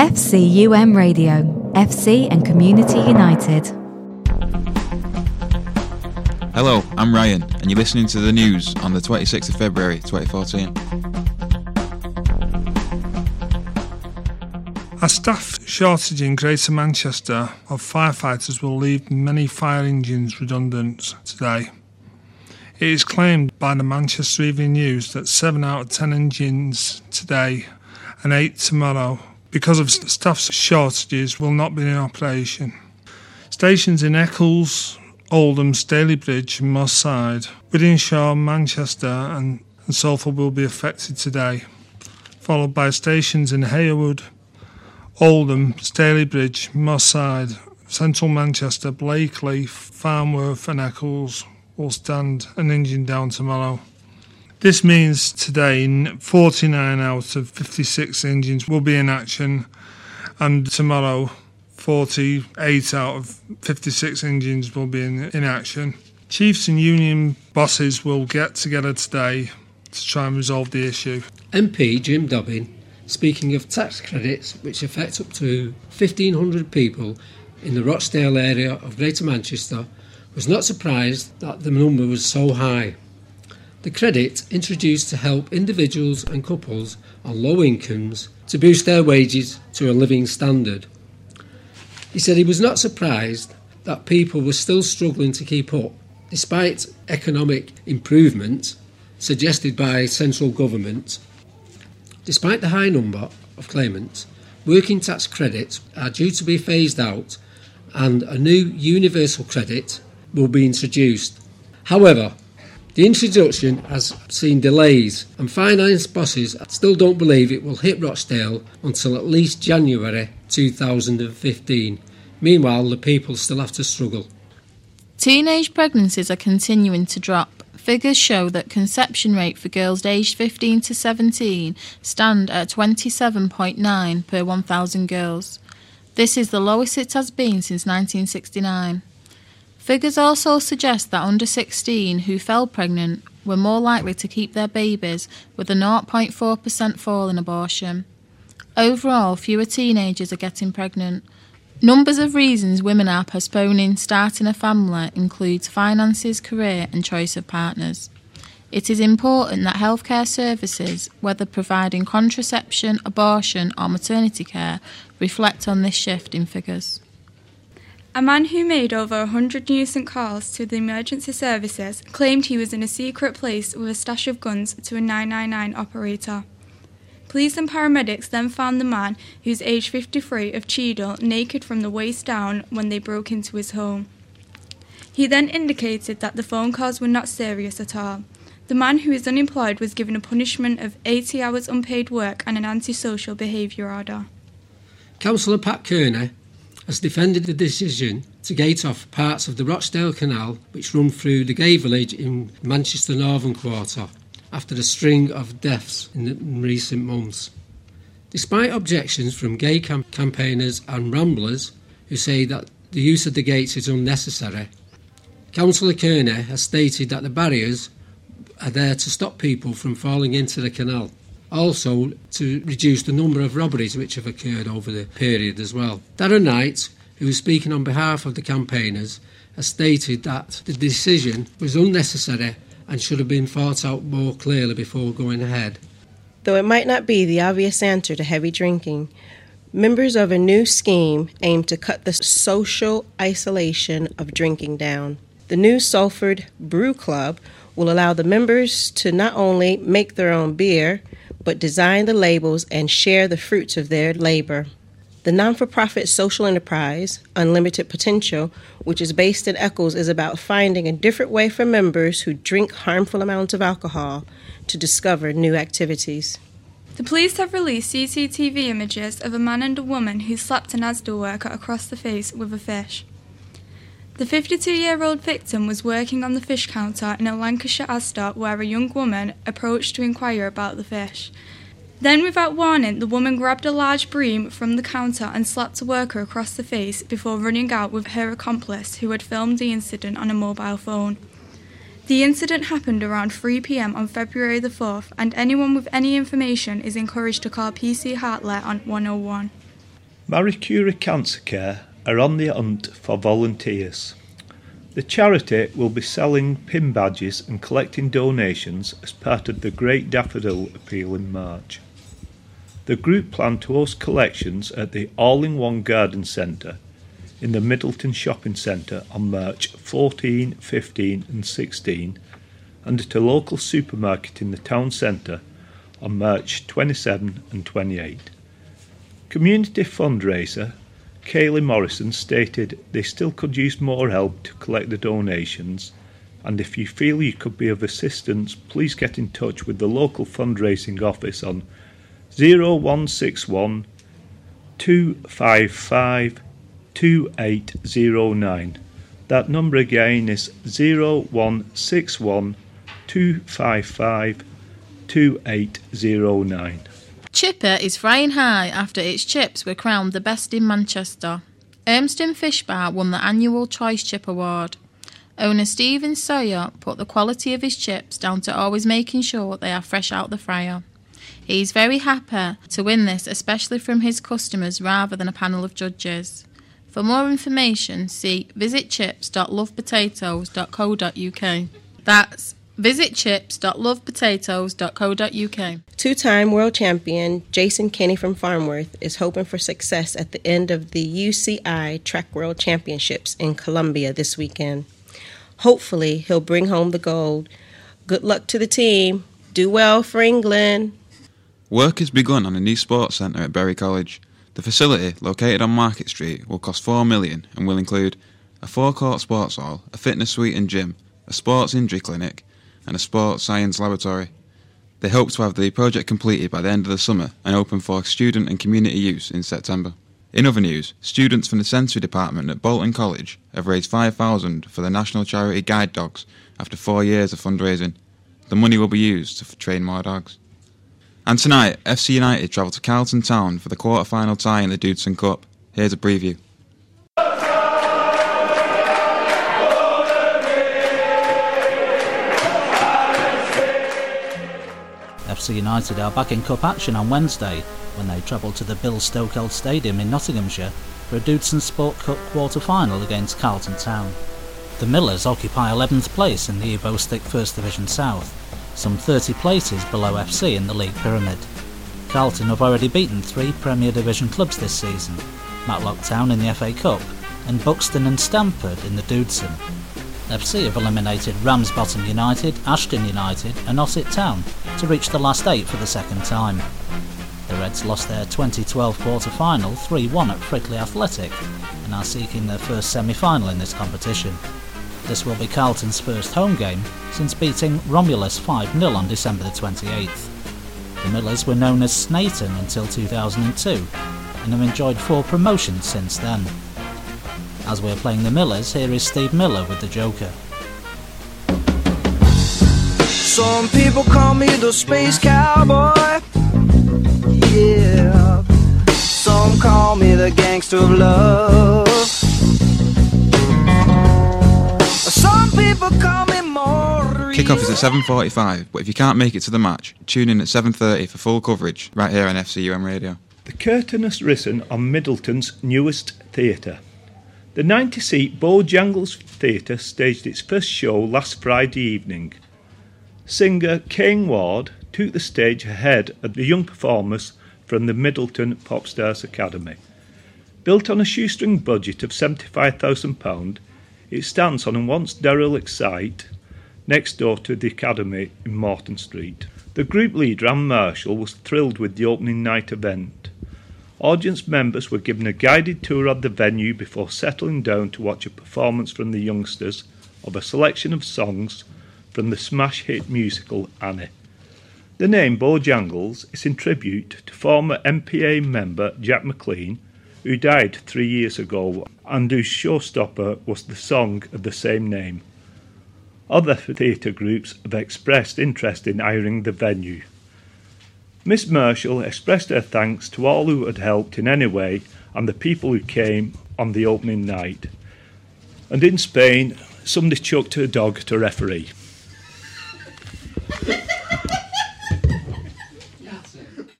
FCUM Radio, FC and Community United. Hello, I'm Ryan, and you're listening to the news on the 26th of February 2014. A staff shortage in Greater Manchester of firefighters will leave many fire engines redundant today. It is claimed by the Manchester Evening News that 7 out of 10 engines today and 8 tomorrow, because of staff shortages, will not be in operation. Stations in Eccles, Oldham, Stalybridge and Moss Side, Wythenshawe, Manchester and Salford will be affected today, followed by stations in Haywood, Oldham, Stalybridge, Moss Side, Central Manchester, Blakely, Farnworth and Eccles will stand an engine down tomorrow. This means today 49 out of 56 engines will be in action, and tomorrow 48 out of 56 engines will be in action. Chiefs and union bosses will get together today to try and resolve the issue. MP Jim Dobbin, speaking of tax credits which affect up to 1,500 people in the Rochdale area of Greater Manchester, was not surprised that the number was so high. The credit, introduced to help individuals and couples on low incomes to boost their wages to a living standard. He said he was not surprised that people were still struggling to keep up, despite economic improvement suggested by central government. Despite the high number of claimants, working tax credits are due to be phased out and a new universal credit will be introduced. However, the introduction has seen delays and finance bosses still don't believe it will hit Rochdale until at least January 2015. Meanwhile, the people still have to struggle. Teenage pregnancies are continuing to drop. Figures show that conception rate for girls aged 15 to 17 stand at 27.9 per 1,000 girls. This is the lowest it has been since 1969. Figures also suggest that under 16 who fell pregnant were more likely to keep their babies, with a 0.4% fall in abortion. Overall, fewer teenagers are getting pregnant. Numbers of reasons women are postponing starting a family include finances, career and choice of partners. It is important that healthcare services, whether providing contraception, abortion or maternity care, reflect on this shift in figures. A man who made over 100 nuisance calls to the emergency services claimed he was in a secret place with a stash of guns to a 999 operator. Police and paramedics then found the man, who's aged 53, of Cheadle, naked from the waist down when they broke into his home. He then indicated that the phone calls were not serious at all. The man, who is unemployed, was given a punishment of 80 hours unpaid work and an antisocial behaviour order. Councillor Pat Kearney has defended the decision to gate off parts of the Rochdale Canal which run through the gay village in Manchester Northern Quarter after a string of deaths in recent months. Despite objections from gay campaigners and ramblers who say that the use of the gates is unnecessary, Councillor Kearney has stated that the barriers are there to stop people from falling into the canal. Also to reduce the number of robberies which have occurred over the period as well. Darren Knight, who is speaking on behalf of the campaigners, has stated that the decision was unnecessary and should have been thought out more clearly before going ahead. Though it might not be the obvious answer to heavy drinking, members of a new scheme aim to cut the social isolation of drinking down. The new Salford Brew Club will allow the members to not only make their own beer, but design the labels and share the fruits of their labor. The non-for-profit social enterprise, Unlimited Potential, which is based in Eccles, is about finding a different way for members who drink harmful amounts of alcohol to discover new activities. The police have released CCTV images of a man and a woman who slapped an Asda worker across the face with a fish. The 52-year-old victim was working on the fish counter in a Lancashire Asda where a young woman approached to inquire about the fish. Then, without warning, the woman grabbed a large broom from the counter and slapped a worker across the face before running out with her accomplice, who had filmed the incident on a mobile phone. The incident happened around 3 p.m. on February the 4th, and anyone with any information is encouraged to call PC Hartley on 101. Marie Curie Cancer Care are on the hunt for volunteers. The charity will be selling pin badges and collecting donations as part of the Great Daffodil Appeal in March. The group plan to host collections at the All-in-One Garden Centre in the Middleton Shopping Centre on March 14, 15 and 16 and at a local supermarket in the town centre on March 27 and 28. Community fundraiser Kaylee Morrison stated they still could use more help to collect the donations, and if you feel you could be of assistance, please get in touch with the local fundraising office on 0161 255 2809. That number again is 0161 255 2809. Chipper is flying high after its chips were crowned the best in Manchester. Urmston Fish Bar won the annual Choice Chip Award. Owner Stephen Sawyer put the quality of his chips down to always making sure they are fresh out the fryer. He is very happy to win this, especially from his customers rather than a panel of judges. For more information, see visitchips.lovepotatoes.co.uk. That's visitchips.lovepotatoes.co.uk. Two-time world champion Jason Kenny from Farnworth is hoping for success at the end of the UCI Track World Championships in Columbia this weekend. Hopefully, he'll bring home the gold. Good luck to the team. Do well for England. Work has begun on a new sports centre at Bury College. The facility, located on Market Street, will cost $4 million and will include a 4-court sports hall, a fitness suite and gym, a sports injury clinic, and a sports science laboratory. They hope to have the project completed by the end of the summer and open for student and community use in September. In other news, students from the sensory department at Bolton College have raised $5,000 for the national charity Guide Dogs after 4 years of fundraising. The money will be used to train more dogs. And tonight, FC United travel to Carlton Town for the quarter-final tie in the Dudson Cup. Here's a preview. FC United are back in cup action on Wednesday when they travel to the Bill Stokeld Stadium in Nottinghamshire for a Dudson Sport Cup quarter-final against Carlton Town. The Millers occupy 11th place in the Ebo Stick First Division South, some 30 places below FC in the league pyramid. Carlton have already beaten 3 Premier Division clubs this season, Matlock Town in the FA Cup and Buxton and Stamford in the Dudson. FC have eliminated Ramsbottom United, Ashton United and Ossett Town to reach the last 8 for the second time. The Reds lost their 2012 quarter-final 3-1 at Frickley Athletic and are seeking their first semi-final in this competition. This will be Carlton's first home game since beating Romulus 5-0 on December the 28th. The Millers were known as Snayton until 2002 and have enjoyed 4 promotions since then. As we're playing the Millers, here is Steve Miller with the Joker. Some people call me the Space Cowboy. Yeah. Some call me the Gangster of Love. Some people call me more. Kick-off is at 7:45, but if you can't make it to the match, tune in at 7:30 for full coverage right here on FCUM Radio. The curtain has risen on Middleton's newest theatre. The 90-seat Bojangles Theatre staged its first show last Friday evening. Singer Kane Ward took the stage ahead of the young performers from the Middleton Popstars Academy. Built on a shoestring budget of £75,000, it stands on a once derelict site next door to the Academy in Morton Street. The group leader, Anne Marshall, was thrilled with the opening night event. Audience members were given a guided tour of the venue before settling down to watch a performance from the youngsters of a selection of songs from the smash hit musical Annie. The name Bojangles is in tribute to former MPA member Jack McLean, who died 3 years ago and whose showstopper was the song of the same name. Other theatre groups have expressed interest in hiring the venue. Miss Marshall expressed her thanks to all who had helped in any way and the people who came on the opening night. And in Spain, somebody chucked her dog to referee.